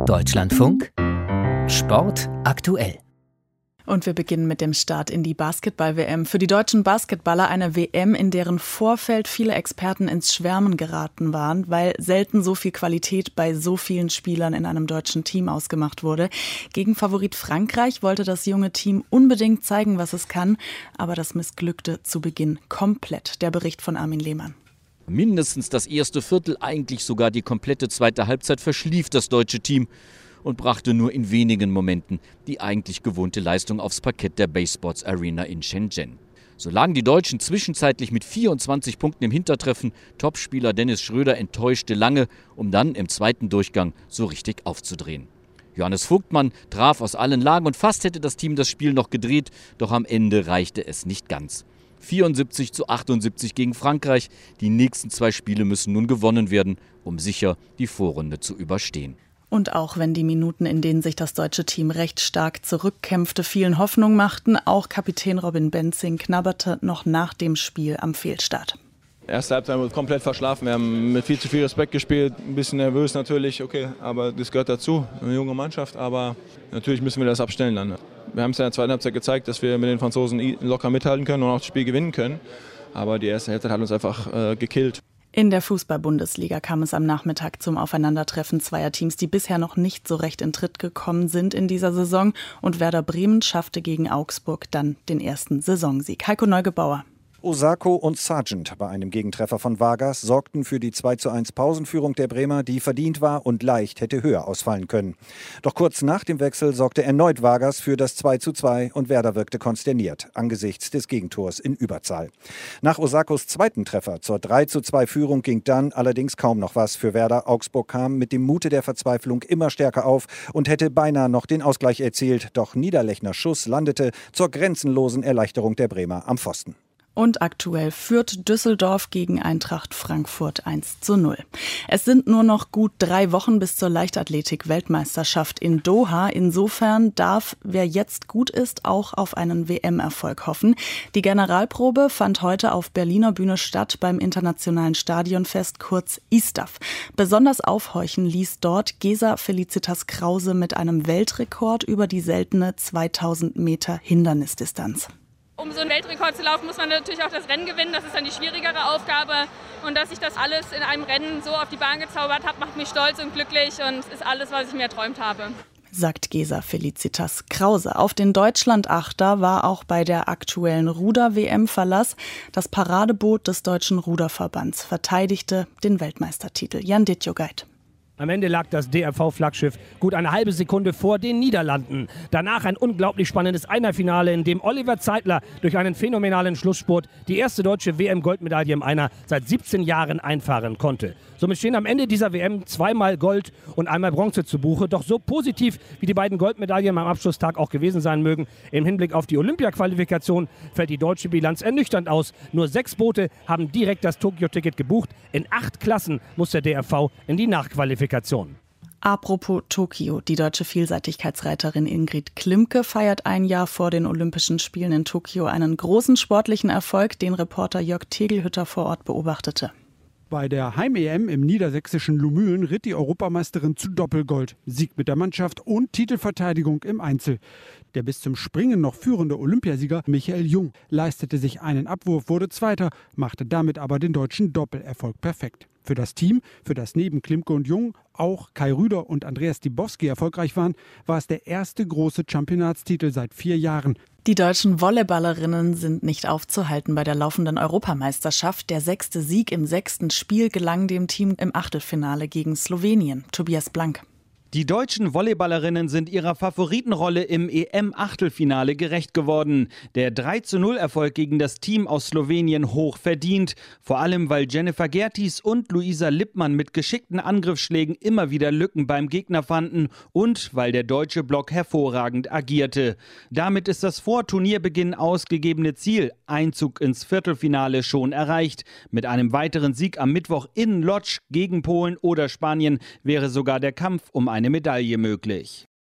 Deutschlandfunk Sport aktuell. Und wir beginnen mit dem Start in die Basketball-WM. Für die deutschen Basketballer eine WM, in deren Vorfeld viele Experten ins Schwärmen geraten waren, weil selten so viel Qualität bei so vielen Spielern in einem deutschen Team ausgemacht wurde. Gegen Favorit Frankreich wollte das junge Team unbedingt zeigen, was es kann, aber das missglückte zu Beginn komplett. Der Bericht von Armin Lehmann. Mindestens das erste Viertel, eigentlich sogar die komplette zweite Halbzeit verschlief das deutsche Team und brachte nur in wenigen Momenten die eigentlich gewohnte Leistung aufs Parkett der Base Sports Arena in Shenzhen. So lagen die Deutschen zwischenzeitlich mit 24 Punkten im Hintertreffen. Topspieler Dennis Schröder enttäuschte lange, um dann im zweiten Durchgang so richtig aufzudrehen. Johannes Vogtmann traf aus allen Lagen und fast hätte das Team das Spiel noch gedreht, doch am Ende reichte es nicht ganz. 74-78 gegen Frankreich. Die nächsten 2 Spiele müssen nun gewonnen werden, um sicher die Vorrunde zu überstehen. Und auch wenn die Minuten, in denen sich das deutsche Team recht stark zurückkämpfte, vielen Hoffnung machten, auch Kapitän Robin Benzing knabberte noch nach dem Spiel am Fehlstart. Erste Halbzeit haben wir komplett verschlafen. Wir haben mit viel zu viel Respekt gespielt, ein bisschen nervös natürlich, okay, aber das gehört dazu, eine junge Mannschaft, aber natürlich müssen wir das abstellen dann. Wir haben es in der zweiten Halbzeit gezeigt, dass wir mit den Franzosen locker mithalten können und auch das Spiel gewinnen können, aber die erste Halbzeit hat uns einfach gekillt. In der Fußball-Bundesliga kam es am Nachmittag zum Aufeinandertreffen zweier Teams, die bisher noch nicht so recht in Tritt gekommen sind in dieser Saison. Und Werder Bremen schaffte gegen Augsburg dann den ersten Saisonsieg. Heiko Neugebauer. Osako und Sargent bei einem Gegentreffer von Vargas sorgten für die 2:1 Pausenführung der Bremer, die verdient war und leicht hätte höher ausfallen können. Doch kurz nach dem Wechsel sorgte erneut Vargas für das 2:2 und Werder wirkte konsterniert angesichts des Gegentors in Überzahl. Nach Osakos zweiten Treffer zur 3:2 Führung ging dann allerdings kaum noch was für Werder. Augsburg kam mit dem Mute der Verzweiflung immer stärker auf und hätte beinahe noch den Ausgleich erzielt. Doch Niederlechners Schuss landete zur grenzenlosen Erleichterung der Bremer am Pfosten. Und aktuell führt Düsseldorf gegen Eintracht Frankfurt 1:0. Es sind nur noch gut 3 Wochen bis zur Leichtathletik-Weltmeisterschaft in Doha. Insofern darf, wer jetzt gut ist, auch auf einen WM-Erfolg hoffen. Die Generalprobe fand heute auf Berliner Bühne statt beim Internationalen Stadionfest, kurz ISTAF. Besonders aufhorchen ließ dort Gesa Felicitas Krause mit einem Weltrekord über die seltene 2000 Meter Hindernisdistanz. Um so einen Weltrekord zu laufen, muss man natürlich auch das Rennen gewinnen. Das ist dann die schwierigere Aufgabe. Und dass ich das alles in einem Rennen so auf die Bahn gezaubert habe, macht mich stolz und glücklich und ist alles, was ich mir erträumt habe. Sagt Gesa Felicitas Krause. Auf den Deutschland-Achter war auch bei der aktuellen Ruder-WM Verlass. Das Paradeboot des Deutschen Ruderverbands verteidigte den Weltmeistertitel. Jan Dittjogait. Am Ende lag das DRV-Flaggschiff gut eine halbe Sekunde vor den Niederlanden. Danach ein unglaublich spannendes Einerfinale, in dem Oliver Zeitler durch einen phänomenalen Schlussspurt die erste deutsche WM-Goldmedaille im Einer seit 17 Jahren einfahren konnte. Somit stehen am Ende dieser WM 2-mal Gold und einmal Bronze zu Buche. Doch so positiv, wie die beiden Goldmedaillen am Abschlusstag auch gewesen sein mögen, im Hinblick auf die Olympia-Qualifikation fällt die deutsche Bilanz ernüchternd aus. Nur 6 Boote haben direkt das Tokio-Ticket gebucht. In 8 Klassen muss der DRV in die Nachqualifikation. Apropos Tokio, die deutsche Vielseitigkeitsreiterin Ingrid Klimke feiert ein Jahr vor den Olympischen Spielen in Tokio einen großen sportlichen Erfolg, den Reporter Jörg Tegelhütter vor Ort beobachtete. Bei der Heim-EM im niedersächsischen Lumülen ritt die Europameisterin zu Doppelgold, Sieg mit der Mannschaft und Titelverteidigung im Einzel. Der bis zum Springen noch führende Olympiasieger Michael Jung leistete sich einen Abwurf, wurde Zweiter, machte damit aber den deutschen Doppelerfolg perfekt. Für das Team, für das neben Klimke und Jung auch Kai Rüder und Andreas Dibowski erfolgreich waren, war es der erste große Championatstitel seit 4 Jahren. Die deutschen Volleyballerinnen sind nicht aufzuhalten bei der laufenden Europameisterschaft. Der 6. Sieg im 6. Spiel gelang dem Team im Achtelfinale gegen Slowenien. Tobias Blank. Die deutschen Volleyballerinnen sind ihrer Favoritenrolle im EM-Achtelfinale gerecht geworden. Der 3:0-Erfolg gegen das Team aus Slowenien hoch verdient. Vor allem, weil Jennifer Gertis und Luisa Lippmann mit geschickten Angriffsschlägen immer wieder Lücken beim Gegner fanden und weil der deutsche Block hervorragend agierte. Damit ist das vor Turnierbeginn ausgegebene Ziel, Einzug ins Viertelfinale, schon erreicht. Mit einem weiteren Sieg am Mittwoch in Łódź gegen Polen oder Spanien wäre sogar der Kampf um eine Medaille möglich.